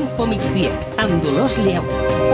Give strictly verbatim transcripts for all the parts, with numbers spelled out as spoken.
Info Migdia, amb Dolors Lleu.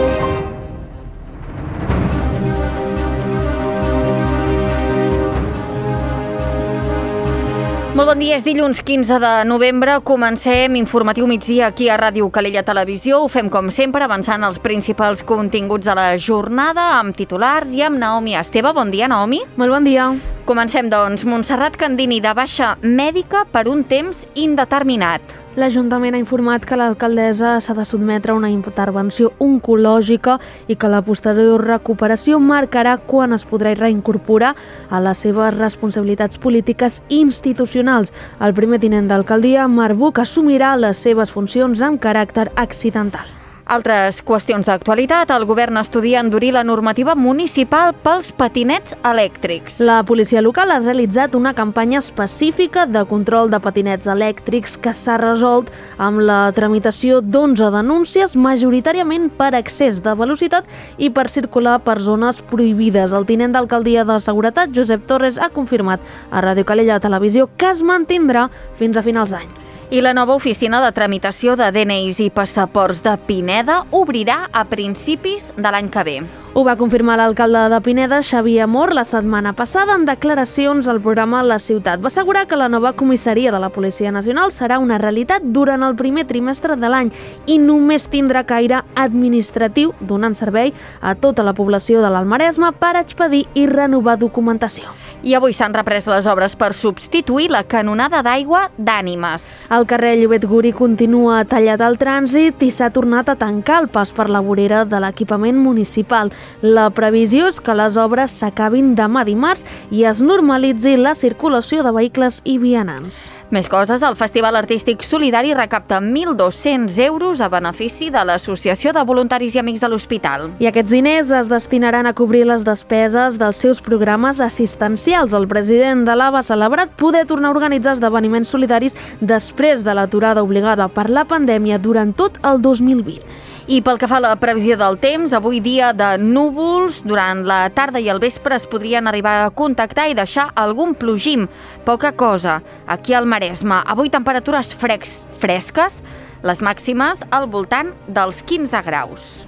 Molt bon dia, és dilluns quinze de novembre. Comencem informatiu migdia aquí a Ràdio Calella Televisió. Ho fem com sempre, avançant els principals continguts de la jornada amb titulars i amb Naomi Esteve. Bon dia, Naomi. Molt bon dia. Comencem, doncs. Montserrat Candini de baixa mèdica per un temps indeterminat. L'Ajuntament ha informat que l'alcaldessa s'ha de sotmetre a una intervenció oncològica i que la posterior recuperació marcarà quan es podrà reincorporar a les seves responsabilitats polítiques i institucionals. El primer tinent d'alcaldia, Marc Buch, assumirà les seves funcions amb caràcter accidental. Altres qüestions d'actualitat. El govern estudia endurir la normativa municipal pels patinets elèctrics. La policia local ha realitzat una campanya específica de control de patinets elèctrics que s'ha resolt amb la tramitació d'onze denúncies, majoritàriament per excés de velocitat i per circular per zones prohibides. El tinent d'alcaldia de Seguretat, Josep Torres, ha confirmat a Ràdio Calella Televisió que es mantindrà fins a finals d'any. I la nova oficina de tramitació de D N Is i passaports de Pineda obrirà a principis de l'any que ve. Ho va confirmar l'alcalde de Pineda, Xavier Amor, la setmana passada en declaracions al programa La Ciutat. Va assegurar que la nova comissaria de la Policia Nacional serà una realitat durant el primer trimestre de l'any i només tindrà caire administratiu, donant servei a tota la població de l'Almaresme per expedir i renovar documentació. I avui s'han reprès les obres per substituir la canonada d'aigua d'Ànimes. El carrer Llobet Guri continua tallat al trànsit i s'ha tornat a tancar el pas per la vorera de l'equipament municipal. La previsió és que les obres s'acabin demà dimarts i es normalitzi la circulació de vehicles i vianants. Més coses, el Festival Artístic Solidari recapta mil dos-cents euros a benefici de l'Associació de Voluntaris i Amics de l'Hospital. I aquests diners es destinaran a cobrir les despeses dels seus programes assistencials. El president de l'A B A ha celebrat poder tornar a organitzar esdeveniments solidaris després de l'aturada obligada per la pandèmia durant tot el dos mil vint. I pel que fa a la previsió del temps, avui dia de núvols, durant la tarda i el vespre es podrien arribar a contactar i deixar algun plogim. Poca cosa. Aquí al Maresme, avui temperatures frex, fresques, les màximes al voltant dels quinze graus.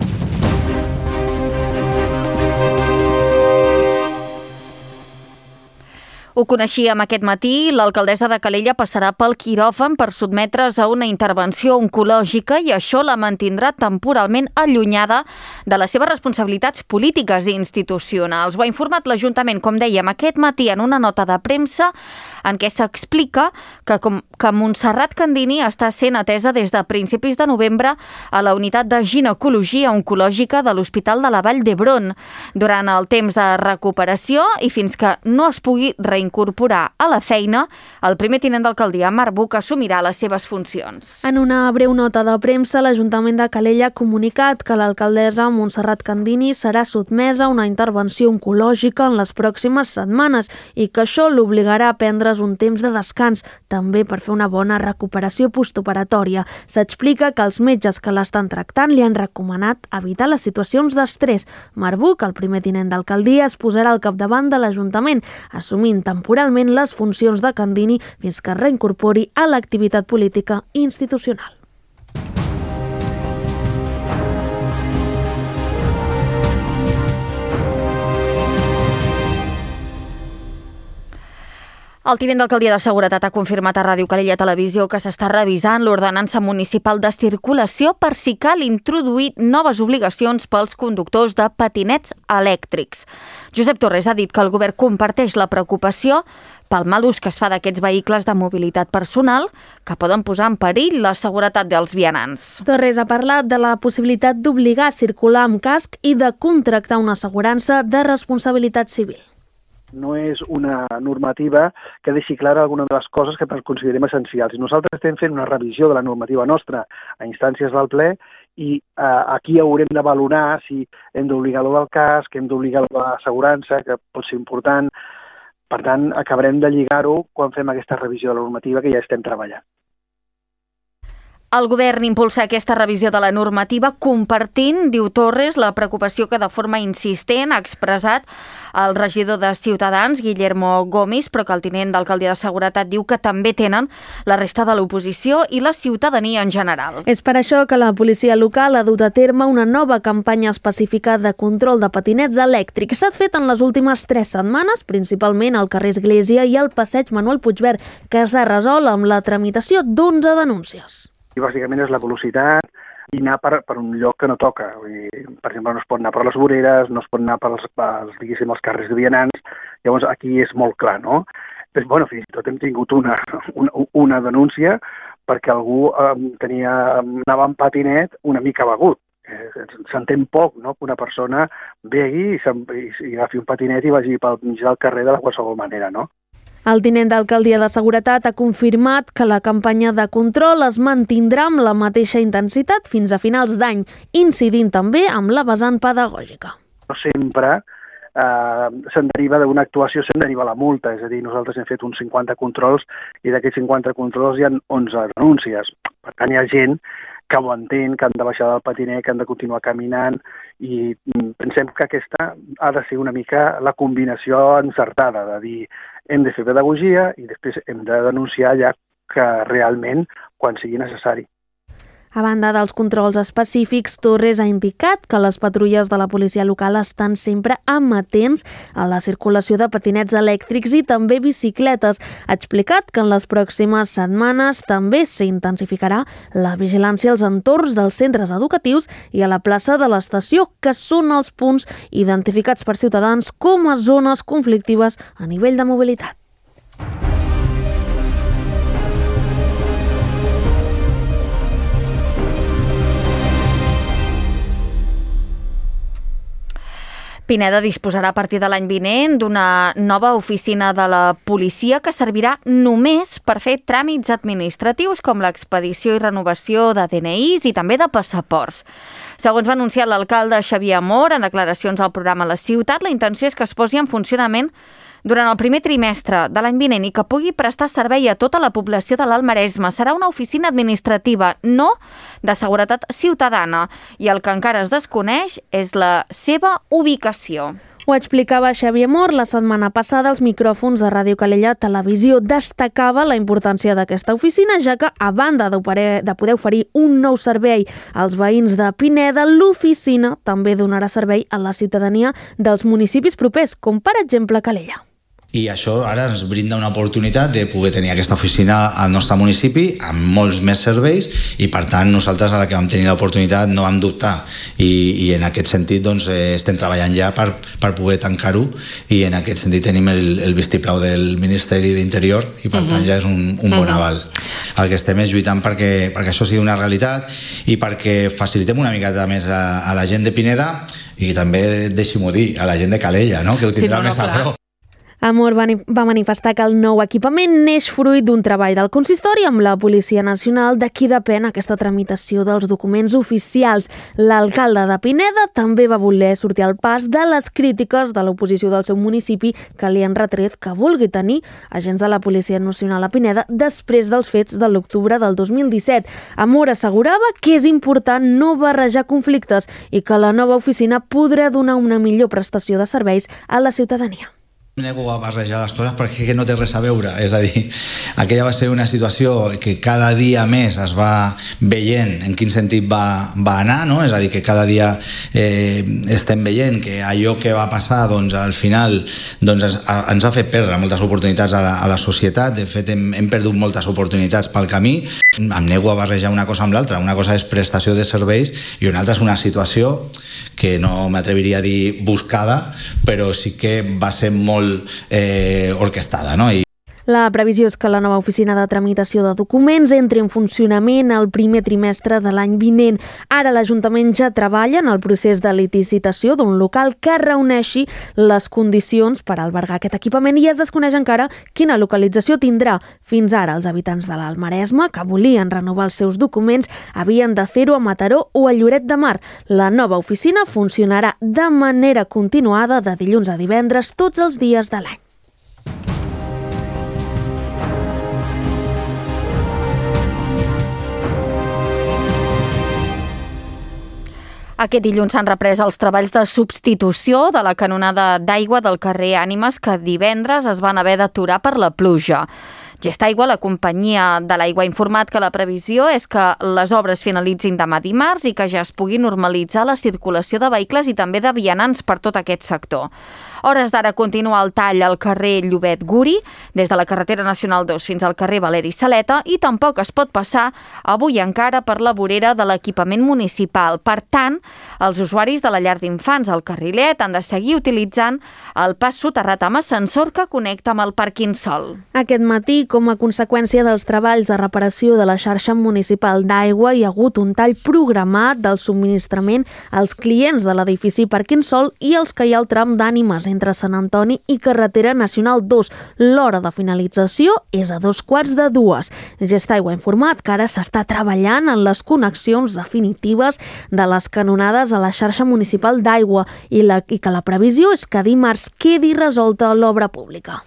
Ho coneixíem aquest matí, l'alcaldessa de Calella passarà pel quiròfan per sotmetre's a una intervenció oncològica i això la mantindrà temporalment allunyada de les seves responsabilitats polítiques i institucionals. Ho ha informat l'Ajuntament, com dèiem, aquest matí en una nota de premsa en què s'explica que, com, que Montserrat Candini està sent atesa des de principis de novembre a la unitat de ginecologia oncològica de l'Hospital de la Vall d'Hebron durant el temps de recuperació i fins que no es pugui reincorporar a la feina, el primer tinent d'alcaldia, Marc Buch, assumirà les seves funcions. En una breu nota de premsa, l'Ajuntament de Calella ha comunicat que l'alcaldessa Montserrat Candini serà sotmesa a una intervenció oncològica en les pròximes setmanes i que això l'obligarà a prendre's un temps de descans, també per fer una bona recuperació postoperatòria. S'explica que els metges que l'estan tractant li han recomanat evitar les situacions d'estrès. Marc Buch, el primer tinent d'alcaldia, es posarà al capdavant de l'Ajuntament, assumint temporalment les funcions de Candini fins que es reincorpori a l'activitat política i institucional. El tinent d'alcaldia de Seguretat ha confirmat a Ràdio Calella Televisió que s'està revisant l'ordenança municipal de circulació per si cal introduir noves obligacions pels conductors de patinets elèctrics. Josep Torres ha dit que el govern comparteix la preocupació pel mal ús que es fa d'aquests vehicles de mobilitat personal que poden posar en perill la seguretat dels vianants. Torres ha parlat de la possibilitat d'obligar a circular amb casc i de contractar una assegurança de responsabilitat civil. No és una normativa que deixi clara alguna de les coses que considerem essencials. I nosaltres estem fent una revisió de la normativa nostra a instàncies del ple i eh, aquí haurem de valorar si hem d'obligar lo del casc, hem d'obligar lo de l'assegurança, que pot ser important. Per tant, acabarem de lligar-ho quan fem aquesta revisió de la normativa que ja estem treballant. El govern impulsa aquesta revisió de la normativa compartint, diu Torres, la preocupació que de forma insistent ha expressat el regidor de Ciutadans, Guillermo Gomis, però que el tinent d'alcaldia de Seguretat diu que també tenen la resta de l'oposició i la ciutadania en general. És per això que la policia local ha dut a terme una nova campanya específica de control de patinets elèctrics. S'ha fet en les últimes tres setmanes, principalment al carrer Església i al passeig Manuel Puigverd, que s'ha resolt amb la tramitació d'onze denúncies. I bàsicament és la velocitat i anar per, per un lloc que no toca. Vull dir, per exemple, no es pot anar per les voreres, no es pot anar pels, pels, diguéssim, els carrers de vianants. Llavors, aquí és molt clar, no? Però, bueno, fins i tot hem tingut una, una, una denúncia perquè algú eh, tenia, anava en patinet una mica begut. Eh, S'entén poc, no?, que una persona begui i, i, i agafi un patinet i vagi pel mig del carrer de la qualsevol manera, no? El tinent d'alcaldia de Seguretat ha confirmat que la campanya de control es mantindrà amb la mateixa intensitat fins a finals d'any, incidint també amb la vessant pedagògica. No sempre eh, se'n deriva d'una actuació, se'n deriva la multa, és a dir, nosaltres hem fet uns cinquanta controls i d'aquests cinquanta controls hi ha onze denúncies. Per tant, hi ha gent que ho entén, que han de baixar del patinet, que han de continuar caminant i pensem que aquesta ha de ser una mica la combinació encertada, de dir hem de fer pedagogia i després hem de denunciar ja que realment quan sigui necessari. A banda dels controls específics, Torres ha indicat que les patrulles de la policia local estan sempre amatents a la circulació de patinets elèctrics i també bicicletes. Ha explicat que en les pròximes setmanes també s'intensificarà la vigilància als entorns dels centres educatius i a la plaça de l'estació, que són els punts identificats per Ciutadans com a zones conflictives a nivell de mobilitat. Pineda disposarà a partir de l'any vinent d'una nova oficina de la policia que servirà només per fer tràmits administratius com l'expedició i renovació de D N Is i també de passaports. Segons va anunciar l'alcalde Xavier Amor en declaracions al programa La Ciutat, la intenció és que es posi en funcionament durant el primer trimestre de l'any vinent i que pugui prestar servei a tota la població de l'Alt Maresme. Serà una oficina administrativa, no de seguretat ciutadana, i el que encara es desconeix és la seva ubicació. Ho explicava Xavier Mor la setmana passada als micròfons de Ràdio Calella Televisió. Destacava la importància d'aquesta oficina, ja que, a banda de poder oferir un nou servei als veïns de Pineda, l'oficina també donarà servei a la ciutadania dels municipis propers, com per exemple Calella. I això ara ens brinda una oportunitat de poder tenir aquesta oficina al nostre municipi amb molts més serveis i per tant nosaltres a la que vam tenir l'oportunitat no vam dubtar i, i en aquest sentit doncs, eh, estem treballant ja per, per poder tancar-ho i en aquest sentit tenim el, el vistiplau del Ministeri d'Interior i per uh-huh. tant ja és un, un bon aval. El que estem és lluitant perquè, perquè això sigui una realitat i perquè facilitem una miqueta més a, a la gent de Pineda i també, deixi-m'ho dir, a la gent de Calella, no? Que ho tindrà sí, no, no, més a prop. Amor va manifestar que el nou equipament neix fruit d'un treball del consistori amb la Policia Nacional, de qui depèn aquesta tramitació dels documents oficials. L'alcalde de Pineda també va voler sortir al pas de les crítiques de l'oposició del seu municipi que li han retret que vulgui tenir agents de la Policia Nacional a Pineda després dels fets de l'octubre del dos mil disset. Amor assegurava que és important no barrejar conflictes i que la nova oficina podrà donar una millor prestació de serveis a la ciutadania. Nego a barrejar les coses perquè no té res a veure, és a dir, aquella va ser una situació que cada dia més es va veient en quin sentit va, va anar, no? És a dir, que cada dia eh, estem veient que allò que va passar doncs, al final doncs, ens, a, ens ha fet perdre moltes oportunitats a la, a la societat. De fet hem, hem perdut moltes oportunitats pel camí. Em nego a barrejar una cosa amb l'altra. Una cosa és prestació de serveis i una altra és una situació que no m'atreviria a dir buscada, però sí que va ser molt eh, orquestada, no? I la previsió és que la nova oficina de tramitació de documents entri en funcionament el primer trimestre de l'any vinent. Ara l'Ajuntament ja treballa en el procés de licitació d'un local que reuneixi les condicions per albergar aquest equipament i es desconeix encara quina localització tindrà. Fins ara els habitants de l'Alt Maresme que volien renovar els seus documents havien de fer-ho a Mataró o a Lloret de Mar. La nova oficina funcionarà de manera continuada de dilluns a divendres tots els dies de l'any. Aquest dilluns s'han reprès els treballs de substitució de la canonada d'aigua del carrer Ànimes que divendres es van haver d'aturar per la pluja. Gestaigua, la companyia de l'aigua, ha informat que la previsió és que les obres finalitzin demà dimarts i que ja es pugui normalitzar la circulació de vehicles i també de vianants per tot aquest sector. Hores d'ara continua el tall al carrer Llobet-Guri, des de la carretera nacional dos fins al carrer Valeri Saleta, i tampoc es pot passar avui encara per la vorera de l'equipament municipal. Per tant, els usuaris de la llar d'infants al Carrilet han de seguir utilitzant el pas soterrat amb ascensor que connecta amb el pàrquing Sol. Aquest matí, com a conseqüència dels treballs de reparació de la xarxa municipal d'aigua, hi ha hagut un tall programat del subministrament als clients de l'edifici Pàrquing Sol i els que hi ha al tram d'Ànimes entre Sant Antoni i Carretera Nacional dos. L'hora de finalització és a dos quarts de dues. Gestaigua ha informat que ara s'està treballant en les connexions definitives de les canonades a la xarxa municipal d'aigua i, la, i que la previsió és que dimarts quedi resolta l'obra pública.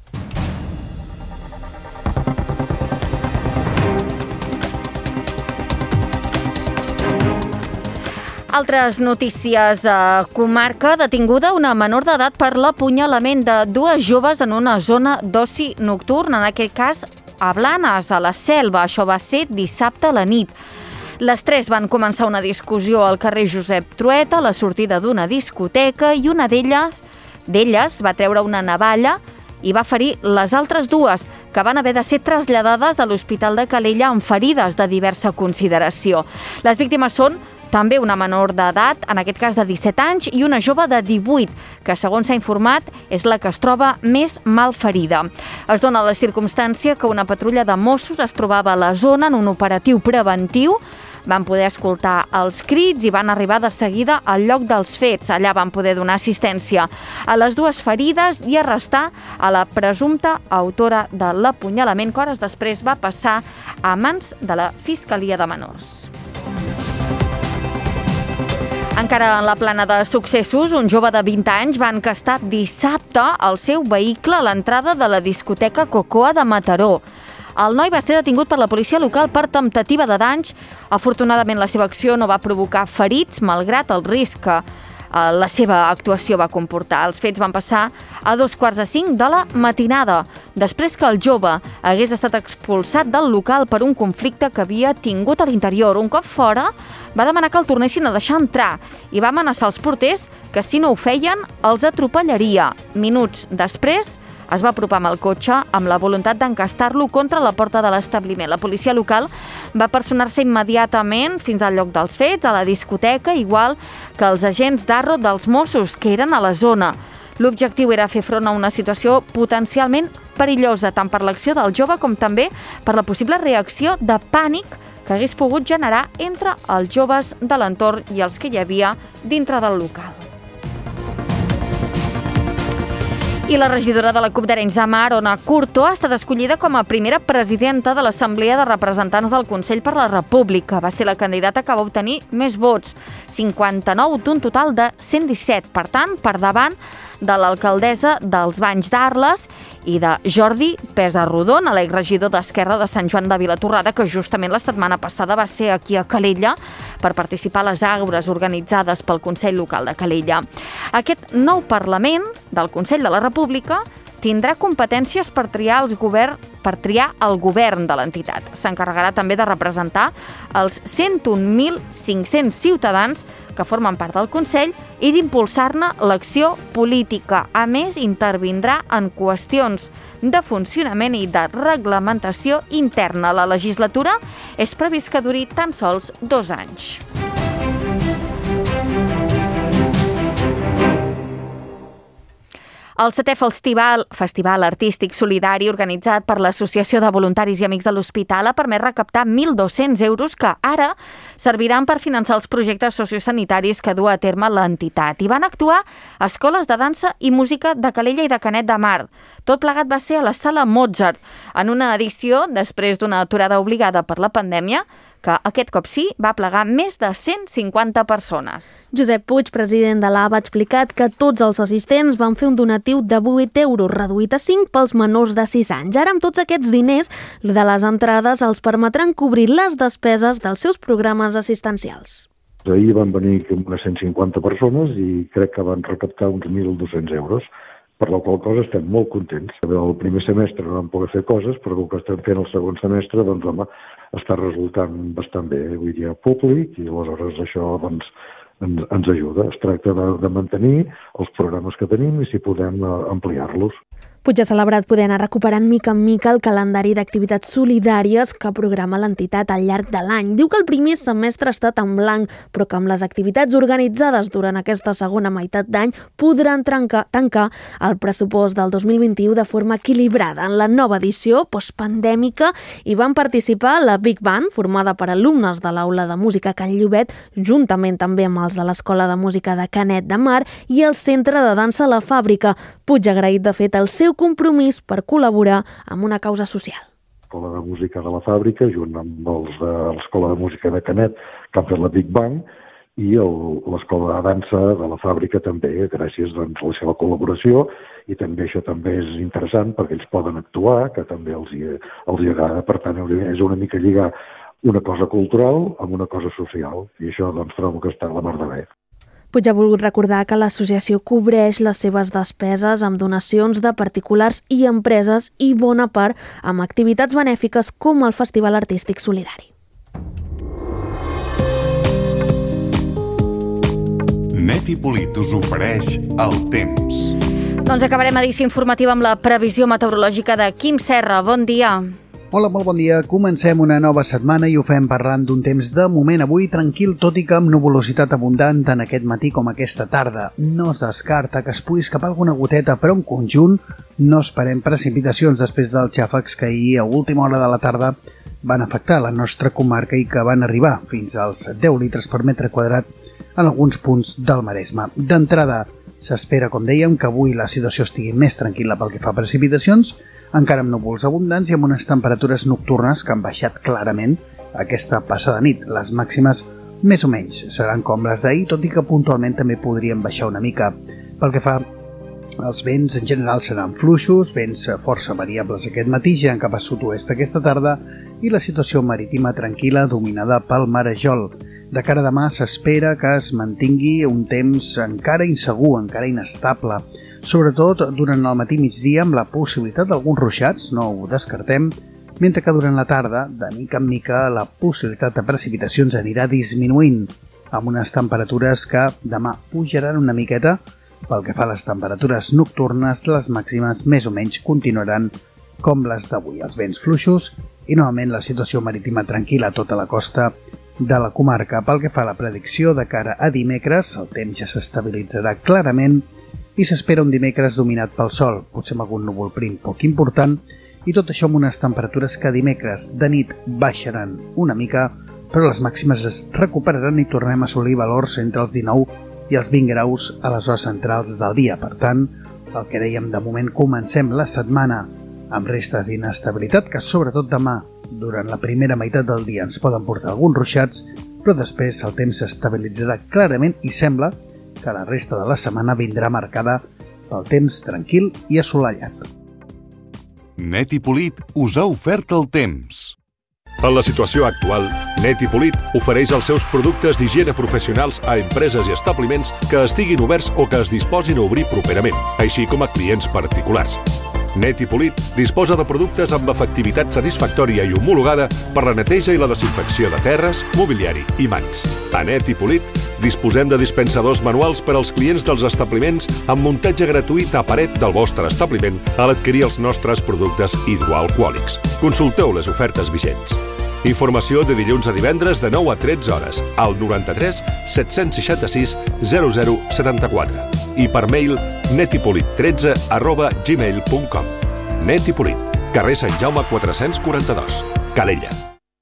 Altres notícies. A comarca, detinguda una menor d'edat per l'apunyalament de dues joves en una zona d'oci nocturn, en aquest cas a Blanes, a la Selva. Això va ser dissabte a la nit. Les tres van començar una discussió al carrer Josep Trueta, a la sortida d'una discoteca, i una d'elles d'elles va treure una navalla i va ferir les altres dues, que van haver de ser traslladades a l'Hospital de Calella amb ferides de diversa consideració. Les víctimes són també una menor d'edat, en aquest cas de disset anys, i una jove de divuit, que segons s'ha informat és la que es troba més mal ferida. Es dona la circumstància que una patrulla de Mossos es trobava a la zona en un operatiu preventiu. Van poder escoltar els crits i van arribar de seguida al lloc dels fets. Allà van poder donar assistència a les dues ferides i arrestar a la presumpta autora de l'apunyalament, que hores després va passar a mans de la Fiscalia de Menors. Encara en la plana de successos, un jove de vint anys va encastar dissabte el seu vehicle a l'entrada de la discoteca Cocoa de Mataró. El noi va ser detingut per la policia local per temptativa de danys. Afortunadament, la seva acció no va provocar ferits, malgrat el risc que la seva actuació va comportar. Els fets van passar a dos quarts de cinc de la matinada, després que el jove hagués estat expulsat del local per un conflicte que havia tingut a l'interior. Un cop fora, va demanar que el tornessin a deixar entrar i va amenaçar els porters que, si no ho feien, els atropellaria. Minuts després, es va apropar amb el cotxe amb la voluntat d'encastar-lo contra la porta de l'establiment. La policia local va personar-se immediatament fins al lloc dels fets, a la discoteca, igual que els agents d'Arro dels Mossos, que eren a la zona. L'objectiu era fer front a una situació potencialment perillosa, tant per l'acció del jove com també per la possible reacció de pànic que hagués pogut generar entre els joves de l'entorn i els que hi havia dintre del local. I la regidora de la CUP d'Arenys de Mar, Ona Curto, ha estat escollida com a primera presidenta de l'Assemblea de Representants del Consell per la República. Va ser la candidata que va obtenir més vots, cinquanta-nou d'un total de cent disset. Per tant, per davant de l'alcaldessa dels Banys d'Arles i de Jordi Pesarrodon, l'exregidor d'Esquerra de Sant Joan de Vilatorrada, que justament la setmana passada va ser aquí a Calella per participar a les àgores organitzades pel Consell Local de Calella. Aquest nou Parlament del Consell de la República tindrà competències per triar, els govern, per triar el govern de l'entitat. S'encarregarà també de representar els cent un mil cinc-cents ciutadans que formen part del Consell i d'impulsar-ne l'acció política. A més, intervindrà en qüestions de funcionament i de reglamentació interna. La legislatura és previst que duri tan sols dos anys. El setè festival, festival artístic solidari organitzat per l'Associació de Voluntaris i Amics de l'Hospital ha permès recaptar mil dos-cents euros que ara serviran per finançar els projectes sociosanitaris que du a terme l'entitat. Hi van actuar escoles de dansa i música de Calella i de Canet de Mar. Tot plegat va ser a la Sala Mozart, en una edició, després d'una aturada obligada per la pandèmia, que aquest cop sí va plegar més de cent cinquanta persones. Josep Puig, president de l'A B A, ha explicat que tots els assistents van fer un donatiu de vuit euros, reduït a cinc pels menors de sis anys. Ara, amb tots aquests diners de les entrades, els permetran cobrir les despeses dels seus programes assistencials. Ahir van venir unes cent cinquanta persones i crec que van recaptar uns mil dos-cents euros, per la qual cosa estem molt contents. El primer semestre no vam poder fer coses, però el que estem fent el segon semestre, doncs, home, està resultant bastant bé. Vull dir, públic, i aleshores això, doncs, ens, ens ajuda. Es tracta de, de mantenir els programes que tenim i si podem ampliar-los. Puig ha celebrat poder anar recuperant mica en mica el calendari d'activitats solidàries que programa l'entitat al llarg de l'any. Diu que el primer semestre ha estat en blanc, però que amb les activitats organitzades durant aquesta segona meitat d'any podran trencar, tancar el pressupost del dos mil vint-i-u de forma equilibrada. En la nova edició postpandèmica hi van participar la Big Band, formada per alumnes de l'Aula de Música Can Llobet, juntament també amb els de l'Escola de Música de Canet de Mar i el Centre de Dansa La Fàbrica. Puig ha agraït, de fet, el seu compromís per col·laborar amb una causa social. L'Escola de Música de la Fàbrica, junt amb els de l'Escola de Música de Canet, que han fet la Big Bang, i l'Escola de Dansa de la Fàbrica també, gràcies doncs, a la seva col·laboració, i també això també és interessant perquè ells poden actuar, que també els hi, els hi agrada. Per tant, és una mica lligar una cosa cultural amb una cosa social, i això doncs, trobo que està a la mar de bé. Puig ha volgut recordar que l'associació cobreix les seves despeses amb donacions de particulars i empreses i bona part amb activitats benèfiques com el Festival Artístic Solidari. Net i Polit us ofereix el temps. Doncs acabarem edició informativa amb la previsió meteorològica de Quim Serra. Bon dia. Hola, molt bon dia. Comencem una nova setmana i ho fem parlant d'un temps de moment avui tranquil, tot i que amb nuvolositat abundant tant aquest matí com aquesta tarda. No es descarta que es pugui escapar alguna goteta, però en conjunt no esperem precipitacions després dels xàfecs que ahir a última hora de la tarda van afectar la nostra comarca i que van arribar fins als deu litres per metre quadrat en alguns punts del Maresme. D'entrada, s'espera, com dèiem, que avui la situació estigui més tranquil·la pel que fa a precipitacions, encara amb núvols abundants i amb unes temperatures nocturnes que han baixat clarament aquesta passada nit. Les màximes, més o menys, seran com les d'ahir, tot i que puntualment també podrien baixar una mica. Pel que fa als vents, en general seran fluixos, vents força variables aquest matí, girant cap a sud-oest aquesta tarda, i la situació marítima tranquil·la dominada pel marejol. De cara a demà s'espera que es mantingui un temps encara insegur, encara inestable, sobretot durant el matí migdia amb la possibilitat d'alguns ruixats, no ho descartem, mentre que durant la tarda, de mica en mica, la possibilitat de precipitacions anirà disminuint, amb unes temperatures que demà pujaran una miqueta. Pel que fa a les temperatures nocturnes, les màximes més o menys continuaran com les d'avui. Els vents fluixos i novament la situació marítima tranquil·la a tota la costa de la comarca. Pel que fa a la predicció de cara a dimecres, el temps ja s'estabilitzarà clarament i s'espera un dimecres dominat pel sol, potser amb algun núvol prim poc important, i tot això amb unes temperatures que dimecres de nit baixaran una mica, però les màximes es recuperaran i tornem a assolir valors entre els dinou i els vint graus a les hores centrals del dia. Per tant, el que dèiem, de moment comencem la setmana amb restes d'inestabilitat que sobretot demà, durant la primera meitat del dia, ens poden portar alguns ruixats, però després el temps s'estabilitzarà clarament i sembla que la resta de la setmana vindrà marcada pel temps tranquil i assolellat. Net i Polit us ha ofert el temps. En la situació actual, Net i Polit ofereix els seus productes d'higiene professionals a empreses i establiments que estiguin oberts o que es disposin a obrir properament, així com a clients particulars. Net i Polit disposa de productes amb efectivitat satisfactòria i homologada per la neteja i la desinfecció de terres, mobiliari i mans. A Net i Polit disposem de dispensadors manuals per als clients dels establiments amb muntatge gratuït a paret del vostre establiment a l'adquirir els nostres productes hidroalcohòlics. Consulteu les ofertes vigents. Informació de dilluns a divendres de nou a tretze hores al noranta-tres set-cents seixanta-sis zero zero setanta-quatre i per mail netipolit tretze arroba gmail punt com. Net i Polit, carrer Sant Jaume quatre-cents quaranta-dos, Calella.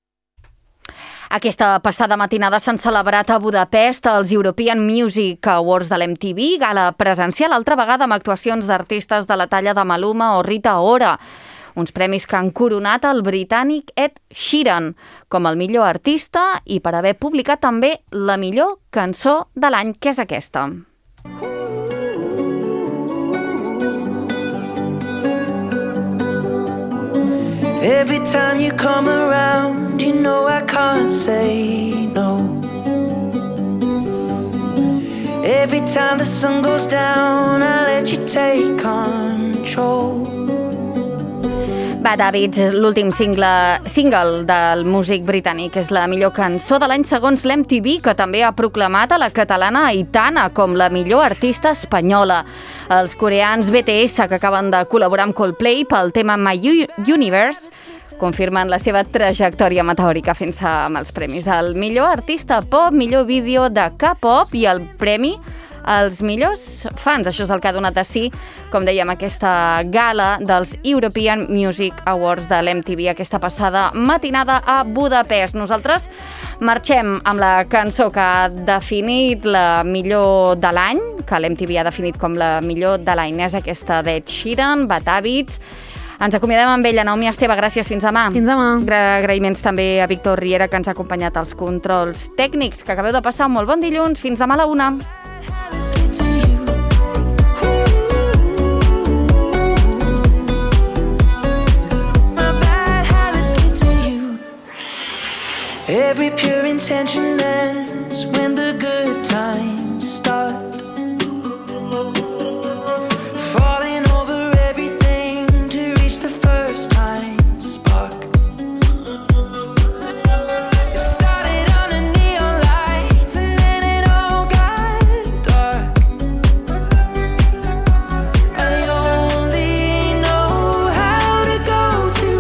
Aquesta passada matinada s'han celebrat a Budapest els European Music Awards de l'M T V, gala presencial, altra vegada amb actuacions d'artistes de la talla de Maluma o Rita Ora. Uns premis que han coronat el britànic Ed Sheeran com el millor artista i per haver publicat també la millor cançó de l'any, que és aquesta. Every time you come around, you know I can't say no. Every time the sun goes down, I let you take control. Bad Habits, l'últim single, single del músic britànic, és la millor cançó de l'any segons l'M T V, que també ha proclamat a la catalana Aitana com la millor artista espanyola. Els coreans B T S, que acaben de col·laborar amb Coldplay pel tema My Universe, confirmen la seva trajectòria meteòrica fins amb els premis al millor artista pop, millor vídeo de K-pop i el premi als millors fans. Això és el que ha donat de si, com dèiem, aquesta gala dels European Music Awards de l'M T V, aquesta passada matinada a Budapest. Nosaltres marxem amb la cançó que ha definit la millor de l'any, que l'M T V ha definit com la millor de l'any. És aquesta d'Ed Sheeran, Bad Habits. Ens acomiadem amb ella. Naomi Esteve, gràcies. Fins demà. Fins demà. Agraïments també a Víctor Riera, que ens ha acompanyat als controls tècnics, que acabeu de passar un molt bon dilluns. Fins demà a la una. Every pure intention ends when the good times start. Falling over everything to reach the first time spark. It started under neon lights and then it all got dark. I only know how to go too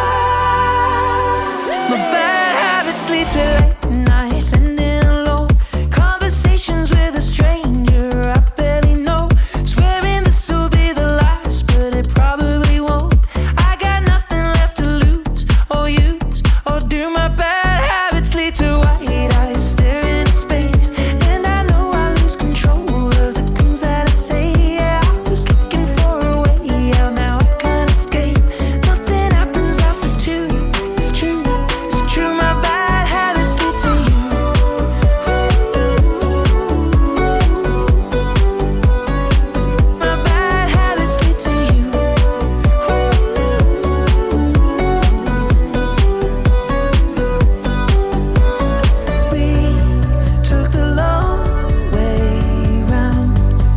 far. My bad habits lead to late nights and in alone conversations with a stranger I barely know, swearing this will be the last, but it probably won't. I got nothing left to lose or use, or do my bad habits lead to white eyes staring into space, and I know I lose control of the things that I say. Yeah, I was looking for a way out, now I can't escape. Nothing happens after two. It's true, it's true, my bad habits lead to you. My bad habits lead to you. We took the long way round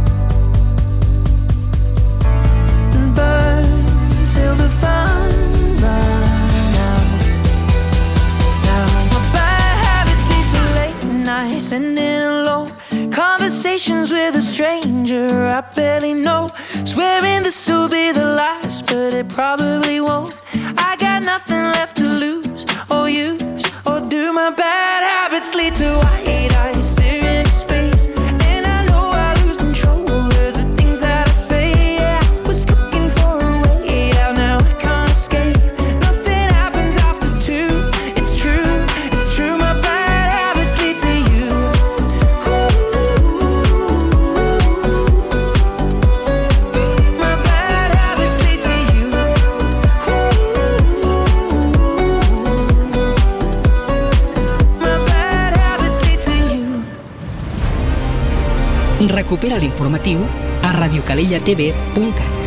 and burned till the fun ran out. Now my bad habits lead to late nights and in alone conversations with a stranger I barely know, swearing this will be the last, but it probably won't. I got nothing left to lose or use, or do my bad habits lead to white eyes staring into space, and I know I lose control of the things that I say. Yeah, I was looking for a way out, now I can't escape. Nothing happens after two. It's true, it's true, my bad habits lead to you. My bad habits lead to you. My bad habits lead to you. Recupera l'informatiu a radiocalellatv punt cat.